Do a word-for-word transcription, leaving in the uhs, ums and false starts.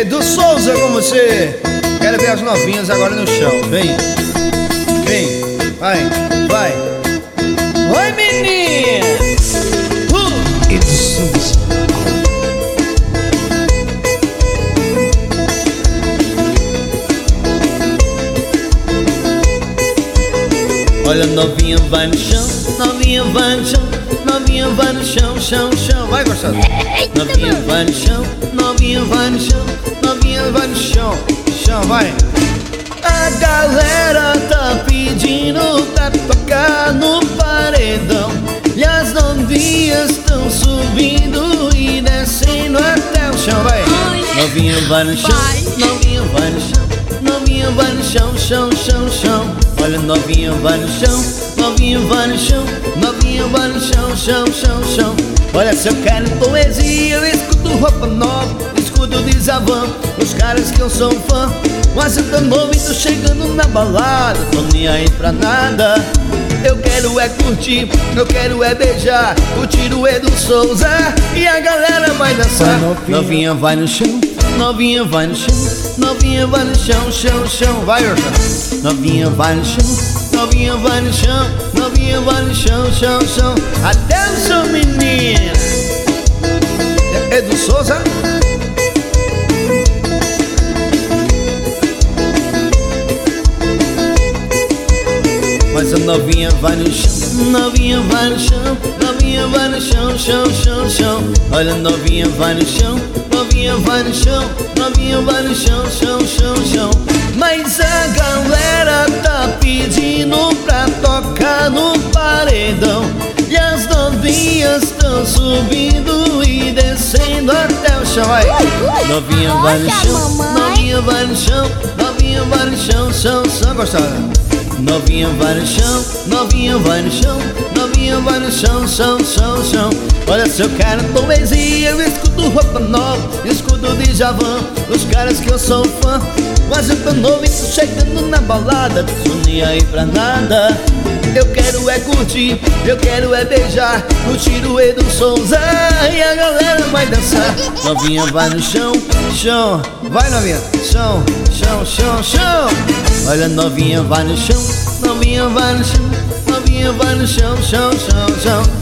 Edu Souza com você. Quero ver as novinhas agora no chão. Vem, vem, vai, vai. Oi, menina. uh. Edu Souza. Olha, novinha vai no chão, novinha vai no chão, novinha vai no chão, chão, chão. Vai, gostosa. Novinha vai no chão, novinha vai no chão, novinha vai no chão, chão, vai. A galera tá pedindo pra tocar no paredão, e as novinhas tão subindo e descendo até o chão, vai. Novinha vai no chão, novinha vai no chão, novinha vai no chão, chão, chão, chão. Olha, novinha vai no chão, novinha vai no chão, novinha vai no chão, chão, chão, chão. Olha, se eu quero poesia, eu escuto roupa nova, escuto Djavan, os caras que eu sou fã. Mas eu tô novo e tô chegando na balada, tô nem aí pra nada. Eu quero é curtir, eu quero é beijar, curtir o Edu Souza e a galera vai dançar. Novinha vai no chão, novinha vai no chão, novinha vai no chão, chão, chão. Vai, Orca. Novinha vai no chão, novinha vai no chão, novinha vai no chão, chão, chão. Até o seu menino Edu Souza. Mas a novinha vai no chão, novinha vai no chão, novinha vai no chão, chão, chão, chão. Olha, novinha vai no chão, novinha vai no chão, novinha vai no chão, chão, chão, chão. Mas a galera tá pedindo pra tocar no paredão, e as novinhas tão subindo e descendo até o chão. Vai. Novinha vai no chão, novinha vai no chão, novinha vai no chão, chão, chão. Gostada? Novinha vai no chão, novinha vai no chão, novinha vai no chão, chão, chão, chão. Olha, se eu quero poesia, eu escuto roupa nova, escuto Djavan, os caras que eu sou fã. Mas eu tô novo e tô chegando na balada, tô nem aí pra nada. Eu quero é curtir, eu quero é beijar, curtir o Edu Souza e a galera vai dançar. Novinha vai no chão, chão, vai novinha, chão, chão, chão, chão. Olha, novinha vai no chão, novinha vai no chão, novinha vai no chão, chão, chão, chão.